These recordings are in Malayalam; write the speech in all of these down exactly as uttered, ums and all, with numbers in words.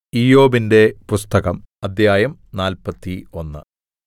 ഇയ്യോബിന്റെ പുസ്തകം അദ്ധ്യായം നാല്പത്തി ഒന്ന്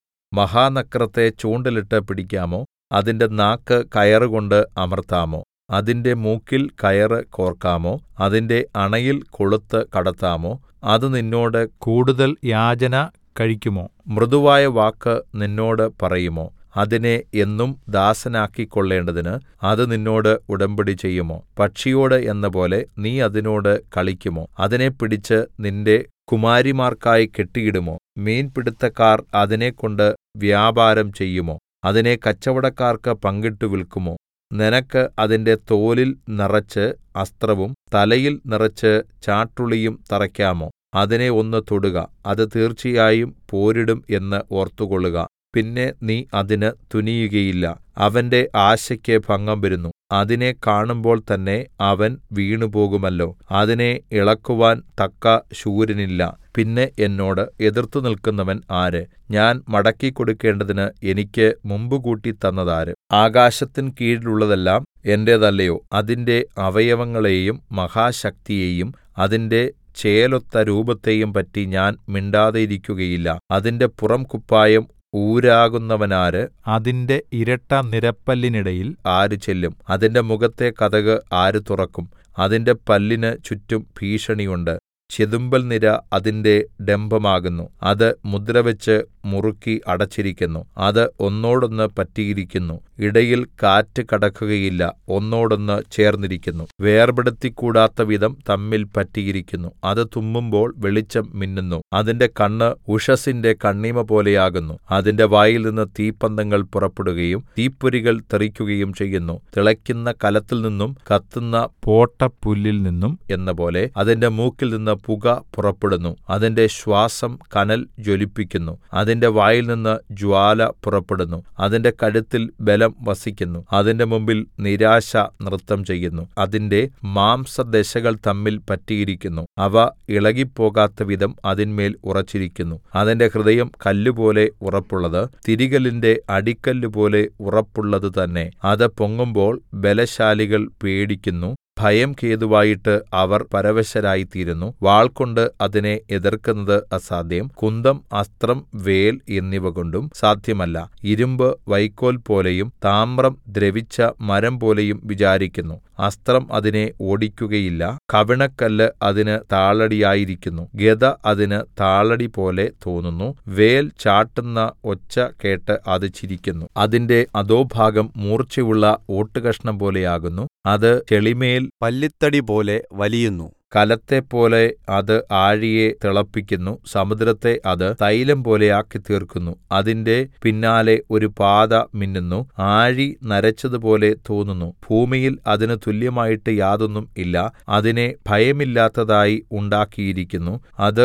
മഹാനക്രത്തെ ചൂണ്ടലിട്ട് പിടിക്കാമോ? അതിന്റെ നാക്ക് കയറുകൊണ്ട് അമർത്താമോ? അതിന്റെ മൂക്കിൽ കയറ് കോർക്കാമോ? അതിന്റെ അണയിൽ കൊളുത്ത് കടത്താമോ? അത് നിന്നോട് കൂടുതൽ യാചന കഴിക്കുമോ? മൃദുവായ വാക്ക് നിന്നോട് പറയുമോ? അതിനെ എന്നും ദാസനാക്കിക്കൊള്ളേണ്ടതിന് അത് നിന്നോട് ഉടമ്പടി ചെയ്യുമോ? പക്ഷിയോട് എന്നപോലെ നീ അതിനോട് കളിക്കുമോ? അതിനെ പിടിച്ച് നിന്റെ കുമാരിമാർക്കായി കെട്ടിയിടുമോ? മീൻപിടുത്തക്കാർ അതിനെക്കൊണ്ട് വ്യാപാരം ചെയ്യുമോ? അതിനെ കച്ചവടക്കാർക്ക് പങ്കിട്ട് വിൽക്കുമോ? നിനക്ക് അതിന്റെ തോലിൽ നിറച്ച് അസ്ത്രവും തലയിൽ നിറച്ച് ചാട്ടുളിയും തറയ്ക്കാമോ? അതിനെ ഒന്ന് തൊടുക, അത് തീർച്ചയായും പോരിടും എന്ന് ഓർത്തുകൊള്ളുക. പിന്നെ നീ അതിന് തുനിയുകയില്ല. അവന്റെ ആശയ്ക്ക് ഭംഗം വരുന്നു. അതിനെ കാണുമ്പോൾ തന്നെ അവൻ വീണുപോകുമല്ലോ. അതിനെ ഇളക്കുവാൻ തക്ക ശൂരനില്ല. പിന്നെ എന്നോട് എതിർത്ത് നിൽക്കുന്നവൻ ആര്? ഞാൻ മടക്കിക്കൊടുക്കേണ്ടതിന് എനിക്ക് മുമ്പുകൂട്ടി തന്നതാര്? ആകാശത്തിൻ കീഴിലുള്ളതെല്ലാം എന്റേതല്ലയോ? അതിന്റെ അവയവങ്ങളെയും മഹാശക്തിയെയും അതിന്റെ ചേലൊത്ത രൂപത്തെയും പറ്റി ഞാൻ മിണ്ടാതിരിക്കുകയില്ല. അതിന്റെ പുറംകുപ്പായം ഊരാകുന്നവനാര്? അതിന്റെ ഇരട്ട നിരപ്പല്ലിനിടയിൽ ആര് ചെല്ലും? അതിന്റെ മുഖത്തെ കതക് ആര് തുറക്കും? അതിന്റെ പല്ലിന് ചുറ്റും ഭീഷണിയുണ്ട്. ചെതുമ്പൽനിര അതിന്റെ ഡംഭമാകുന്നു. അത് മുദ്രവെച്ച് മുറുക്കി അടച്ചിരിക്കുന്നു. അത് ഒന്നോടൊന്ന് പറ്റിയിരിക്കുന്നു. ഇടയിൽ കാറ്റ് കടക്കുകയില്ല. ഒന്നോടൊന്ന് ചേർന്നിരിക്കുന്നു. വേർപെടുത്തിക്കൂടാത്തവിധം തമ്മിൽ പറ്റിയിരിക്കുന്നു. അത് തുമ്മുമ്പോൾ വെളിച്ചം മിന്നുന്നു. അതിന്റെ കണ്ണ് ഉഷസ്സിന്റെ കണ്ണിമ പോലെയാകുന്നു. അതിന്റെ വായിൽനിന്ന് തീപ്പന്തങ്ങൾ പുറപ്പെടുകയും തീപ്പൊരികൾ തെറിക്കുകയും ചെയ്യുന്നു. തിളയ്ക്കുന്ന കലത്തിൽനിന്നും കത്തുന്ന പോട്ടപ്പുല്ലിൽ നിന്നും എന്നപോലെ അതിന്റെ മൂക്കിൽനിന്ന് പുക പുറപ്പെടുന്നു. അതിന്റെ ശ്വാസം കനൽ ജ്വലിപ്പിക്കുന്നു. അതിന്റെ വായിൽനിന്ന് ജ്വാല പുറപ്പെടുന്നു. അതിന്റെ കഴുത്തിൽ ബലം വസിക്കുന്നു. അതിന്റെ മുമ്പിൽ നിരാശ നൃത്തം ചെയ്യുന്നു. അതിന്റെ മാംസദശകൾ തമ്മിൽ പറ്റിയിരിക്കുന്നു. അവ ഇളകിപ്പോകാത്തവിധം അതിന്മേൽ ഉറച്ചിരിക്കുന്നു. അതിന്റെ ഹൃദയം കല്ലുപോലെ ഉറപ്പുള്ളത്, തിരികല്ലിന്റെ അടിക്കല്ലുപോലെ ഉറപ്പുള്ളത് തന്നെ. അത് പൊങ്ങുമ്പോൾ ബലശാലികൾ പേടിക്കുന്നു. ഭയം ഹേതുവായിട്ട് അവർ പരവശരായിത്തീരുന്നു. വാൾകൊണ്ട് അതിനെ എതിർക്കുന്നത് അസാധ്യം. കുന്തം, അസ്ത്രം, വേൽ എന്നിവകൊണ്ടും സാധ്യമല്ല. ഇരുമ്പ് വൈക്കോൽ പോലെയും താമ്രം ദ്രവിച്ച മരം പോലെയും വിചാരിക്കുന്നു. അസ്ത്രം അതിനെ ഓടിക്കുകയില്ല. കവിണക്കല്ല് അതിന് താളടിയായിരിക്കുന്നു. ഗദ അതിന് താളടി പോലെ തോന്നുന്നു. വേൽ ചാട്ടുന്ന ഒച്ച കേട്ട് അത് ചിരിക്കുന്നു. അതിന്റെ അധോഭാഗം മൂർച്ചയുള്ള ഓട്ടുകഷണം പോലെയാകുന്നു. അത് ചെളിമേൽ പല്ലിത്തടി പോലെ വലിയുന്നു. കലത്തെപ്പോലെ അത് ആഴിയെ തിളപ്പിക്കുന്നു. സമുദ്രത്തെ അത് തൈലം പോലെ ആക്കിത്തീർക്കുന്നു. അതിന്റെ പിന്നാലെ ഒരു പാത മിന്നുന്നു. ആഴി നരച്ചതുപോലെ തോന്നുന്നു. ഭൂമിയിൽ അതിന് തുല്യമായിട്ട് യാതൊന്നും ഇല്ല. അതിനെ ഭയമില്ലാത്തതായി ഉണ്ടാക്കിയിരിക്കുന്നു. അത്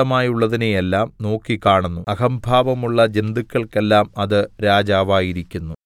ഉന്നതമായുള്ളതിനെയെല്ലാം നോക്കിക്കാണുന്നു. അഹംഭാവമുള്ള ജന്തുക്കൾക്കെല്ലാം അത് രാജാവായിരിക്കുന്നു.